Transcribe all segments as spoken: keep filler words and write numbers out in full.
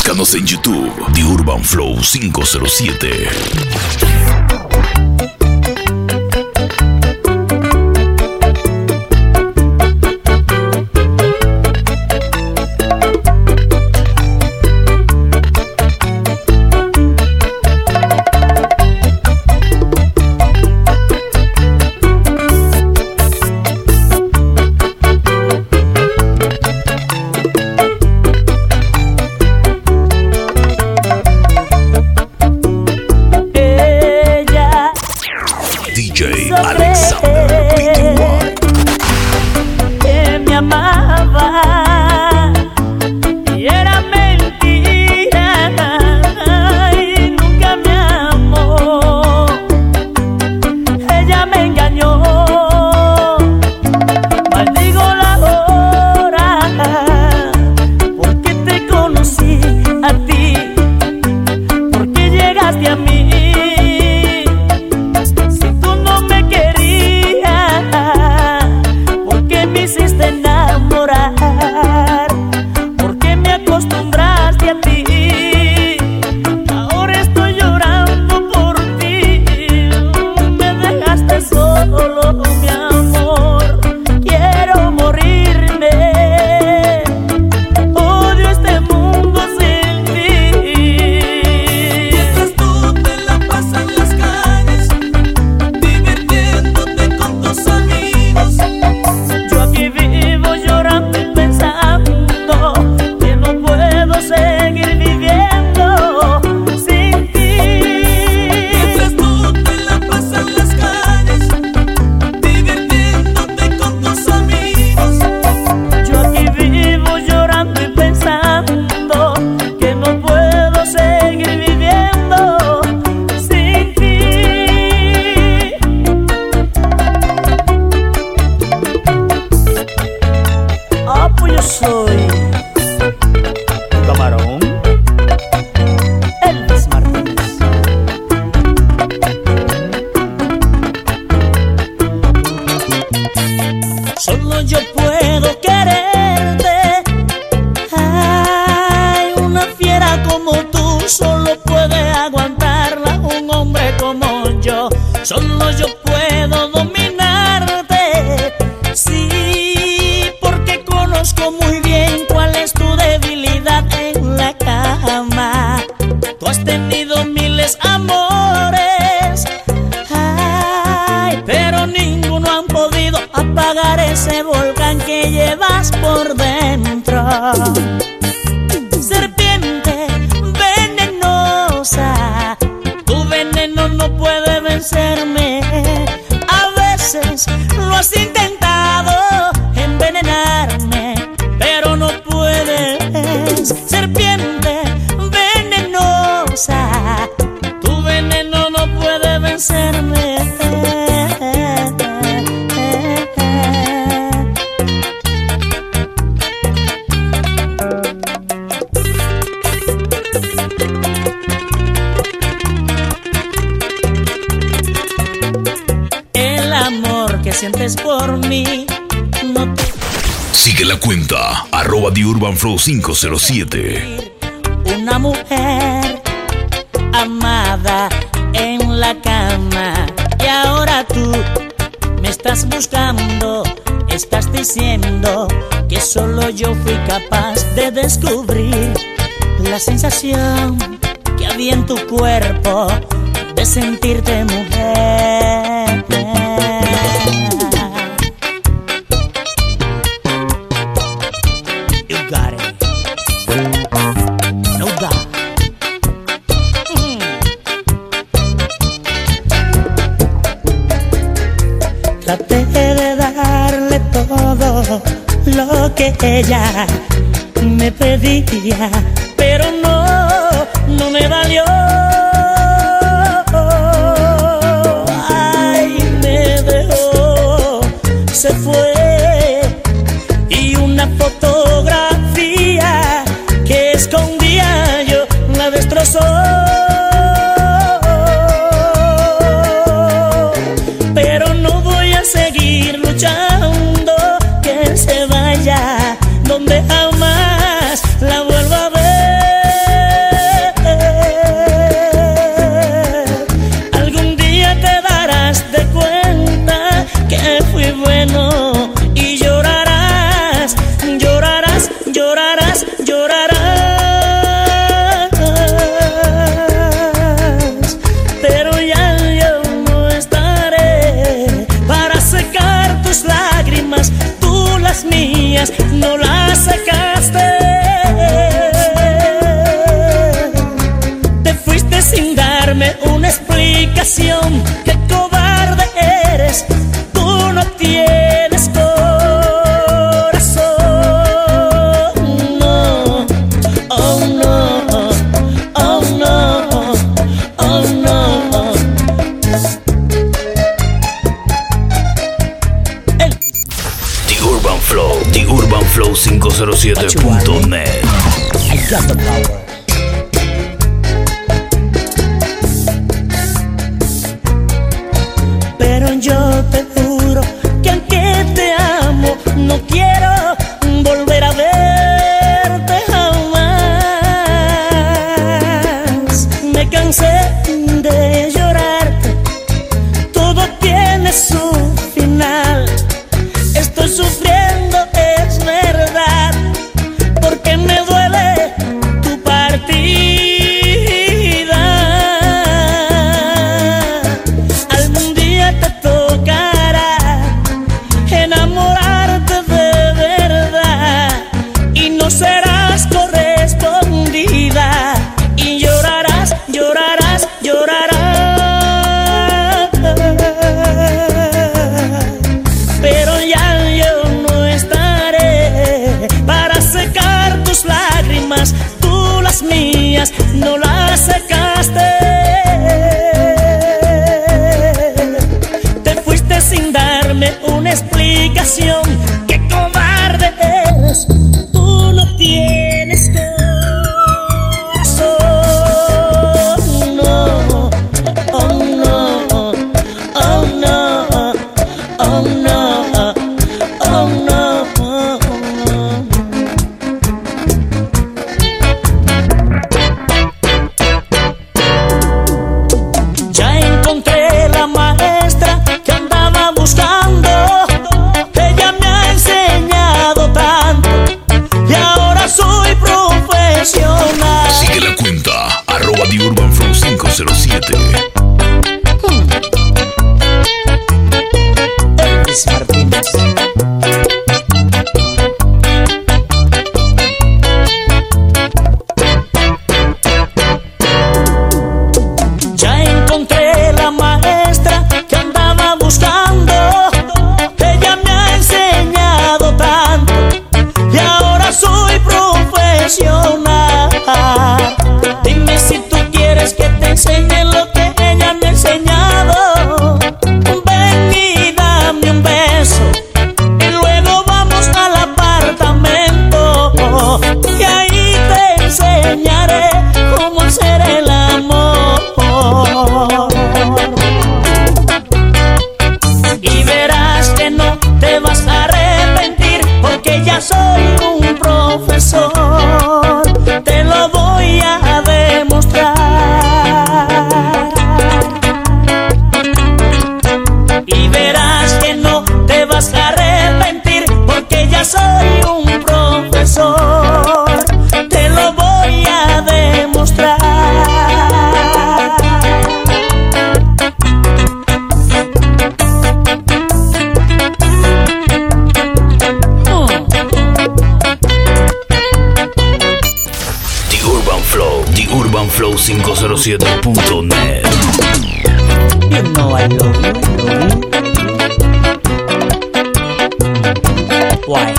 Búscanos en YouTube, The Urban Flow cinco cero siete. Solo yo puedo dominarte, sí, porque conozco muy bien cuál es tu debilidad en la cama. Tú has tenido miles amores, ay, pero ninguno han podido apagar ese volcán que llevas por dentro. Serpiente venenosa, tu veneno no puede vencerme. A veces lo has intentado envenenarme, pero no puedes. Serpiente venenosa, tu veneno no puede vencerme. Sientes por mí, no te... Sigue la cuenta, arroba The Urban Flow cinco cero siete. Una mujer amada en la cama, y ahora tú me estás buscando, estás diciendo que solo yo fui capaz de descubrir la sensación que había en tu cuerpo de sentirte mujer. Traté de darle todo lo que ella me pedía, pero no, no me valió. Ay, me dejó, se fue, y una fotografía que escondía yo la destrozó. Seguir luchando, que se vaya donde jamás la vuelva a ver. got the power. Pero yo te juro que aunque te amo, no quiero volver a verte jamás. Me cansé de llorarte, todo tiene su final. Estoy sufriendo, es verdad, porque me duele tu partida. Algún día te tocará enamorarte de verdad y no serás correspondida y llorarás, llorarás, llorarás. Pero ya yo no estaré para secar tus lágrimas, tú las mías no las secaste. Te fuiste sin darme una explicación, qué cobarde eres, tú no tienes corazón. No, oh no, oh no, oh no, oh no. Ya encontré la maestra que andaba buscando, ella me ha enseñado tanto y ahora soy profesional. Sigue la cuenta, arroba The Urban Flow cinco cero siete. Elvis Martínez. Ya encontré la maestra que andaba buscando, ella me ha enseñado tanto y ahora soy profesional. Dime si tú quieres que te enseñe lo que ella me ha enseñado. Ven y dame un beso y luego vamos al apartamento y ahí te enseñaré cómo hacer el amor. Y verás que no te vas a arrepentir, porque ya soy un profesor, te lo voy a demostrar. Y verás que no te vas a arrepentir, porque ya soy un profesor, te lo voy a demostrar. The Urban Flow, The Urban Flow cinco cero siete punto net. You know I love you, love you. Why?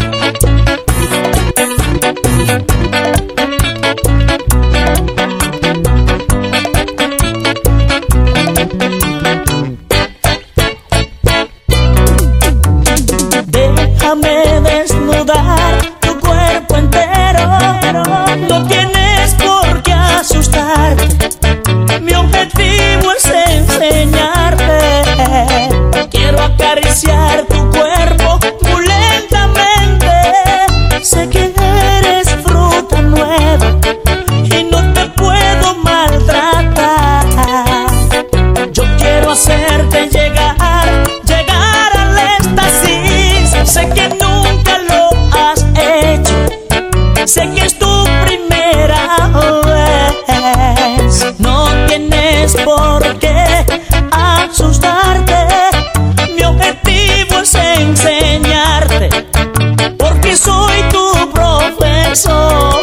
Déjame desnudar tu cuerpo entero, no tienes por qué asustarte. Mi objetivo es enseñarte. Quiero acariciar tu cuerpo muy lentamente. Sé que eres fruta nueva y no te puedo maltratar. Yo quiero hacerte llegar, llegar al éxtasis. Sé que nunca lo has hecho, sé que es tu primera vez. No tienes por qué asustarte. Mi objetivo es enseñarte, porque soy tu profesor.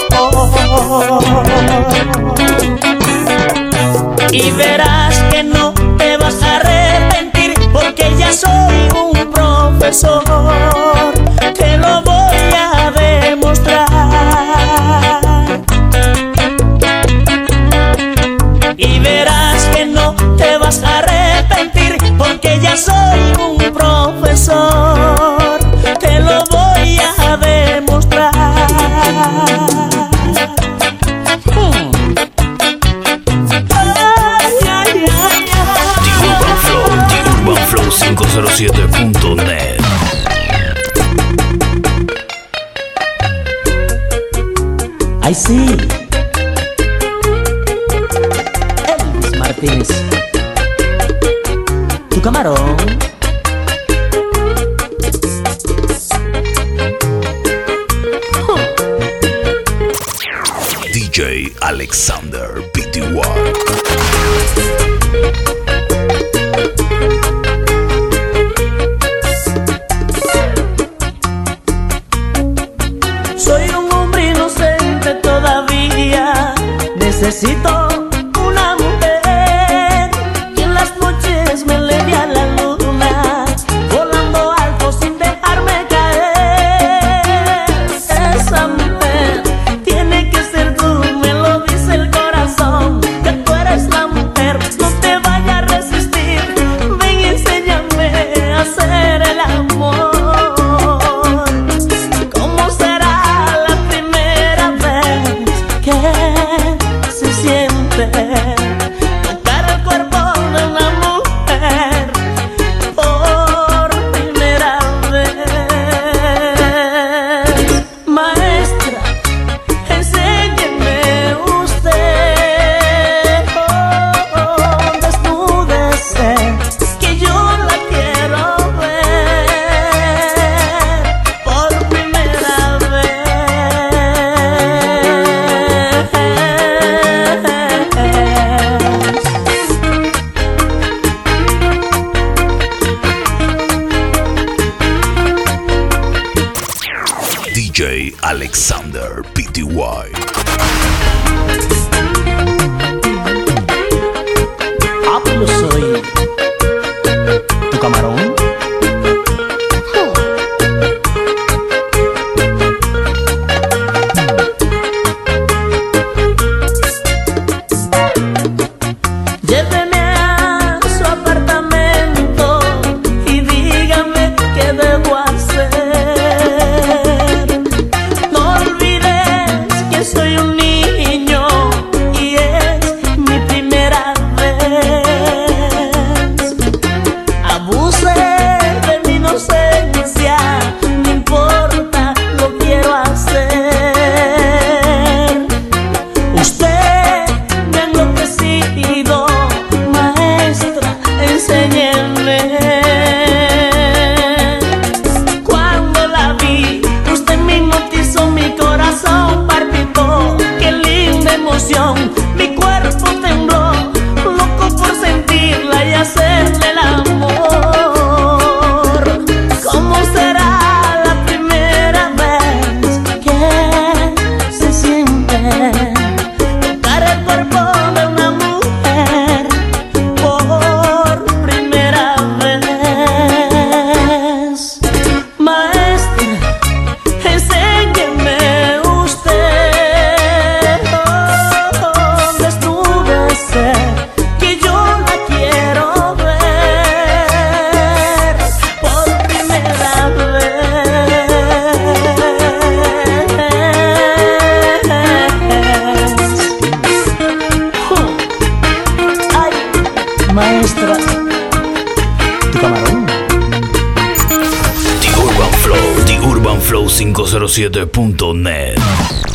Y verás que no te vas a arrepentir, porque ya soy un profesor, te lo voy a demostrar. Y verás que no te vas a arrepentir, porque ya soy un profesor, te lo voy a demostrar. cero siete punto net. Ay, sí. Elvis Martínez. Tu camarón. D J Alexander P T Y. Soy un hombre inocente todavía. Necesito una mujer que en las noches me eleve a la luna, volando alto sin dejarme caer. Esa mujer tiene que ser tú, me lo dice el corazón, que tú eres la mujer. No te vayas a resistir, ven y enséñame a hacer el amor. ¿Cómo será la primera vez que se siente tocar el cuerpo de una mujer por primera vez? Maestra, enséñeme usted, oh, oh, desnúdese, que yo la quiero ver por primera vez. D J Alexander P T Y. Ah, pues yo soy tu camarón. Lléveme a su apartamento y dígame qué debo hacer. No olvides que soy un niño y es mi primera vez. Abuse de mi inocencia, no importa, lo quiero hacer. Usted me ha enloquecido, maestra, enséñeme. Cuando la vi, usted me hipnotizó, mi corazón palpitó. Qué linda emoción, mi cuerpo tembló, loco por sentirla y hacerle el amor. ¿Cómo será la primera vez que se siente tocar el cuerpo de una mujer por primera vez? Maestra, enséñeme usted, oh, oh, desnúdese, que yo la quiero ver por primera vez. Ay, maestra, tu camarón. The Urban Flow, The Urban Flow cinco cero siete punto net.